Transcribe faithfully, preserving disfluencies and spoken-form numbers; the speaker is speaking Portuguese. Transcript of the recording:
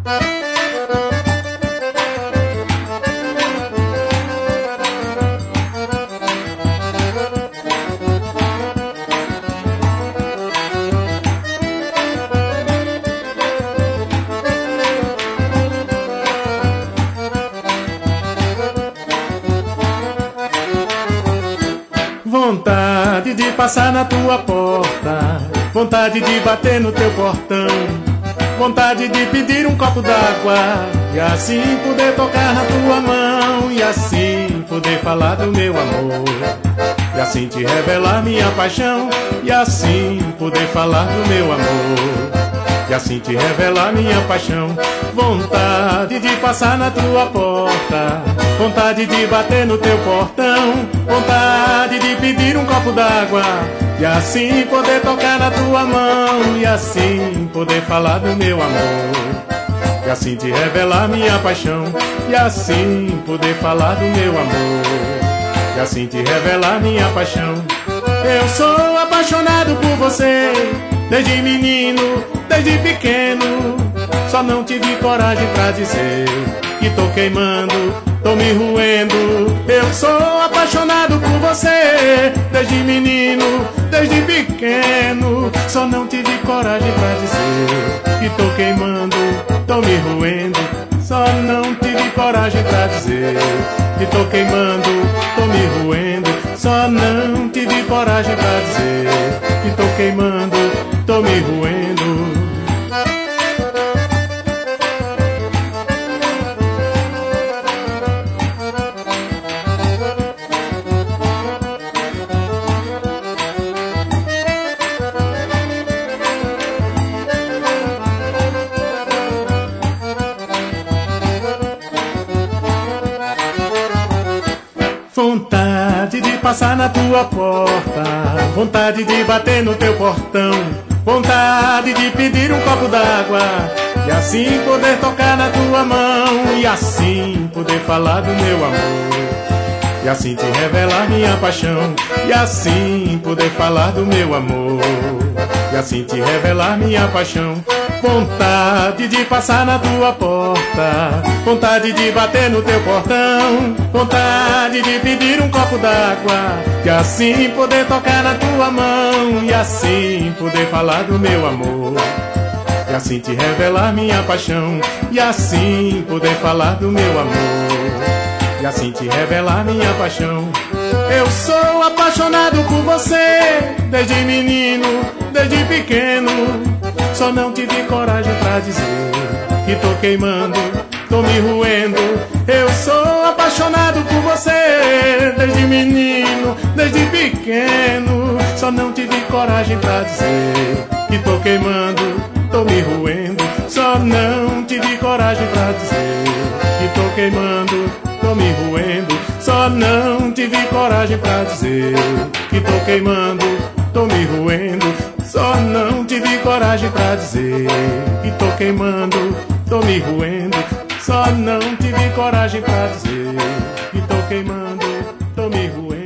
Vontade de passar na tua porta, vontade de bater no teu portão, vontade de pedir um copo d'água e assim poder tocar na tua mão, e assim poder falar do meu amor, e assim te revelar minha paixão, e assim poder falar do meu amor, e assim te revelar minha paixão. Vontade de passar na tua porta, vontade de bater no teu portão, vontade de pedir um copo d'água e assim poder tocar na tua mão, e assim poder falar do meu amor, e assim te revelar minha paixão, e assim poder falar do meu amor, e assim te revelar minha paixão. Eu sou apaixonado por você, desde menino, desde pequeno, só não tive coragem pra dizer que tô queimando, tô me roendo. Eu sou apaixonado por você, desde menino, desde pequeno, só não tive coragem pra dizer que tô queimando, tô me roendo. Só não tive coragem pra dizer que tô queimando, tô me roendo. Só não tive coragem pra dizer que tô queimando, tô me roendo. Vontade de passar na tua porta, vontade de bater no teu portão, vontade de pedir um copo d'água e assim poder tocar na tua mão, e assim poder falar do meu amor, e assim te revelar minha paixão, e assim poder falar do meu amor, e assim te revelar minha paixão. Vontade de passar na tua porta, vontade de bater no teu portão, vontade de pedir um copo d'água e assim poder tocar na tua mão, e assim poder falar do meu amor, e assim te revelar minha paixão, e assim poder falar do meu amor, e assim te revelar minha paixão. Eu sou apaixonado por você, desde menino, desde pequeno, só não tive coragem pra dizer que tô queimando, tô me roendo. Eu sou apaixonado por você, desde menino, desde pequeno, só não tive coragem pra dizer que tô queimando, tô me roendo. Só não tive coragem pra dizer que tô queimando, tô me roendo. Só não tive coragem pra dizer que tô queimando, tô me roendo. Só não tive coragem pra dizer que tô queimando, tô me roendo. Só não tive coragem pra dizer que tô queimando, tô me roendo.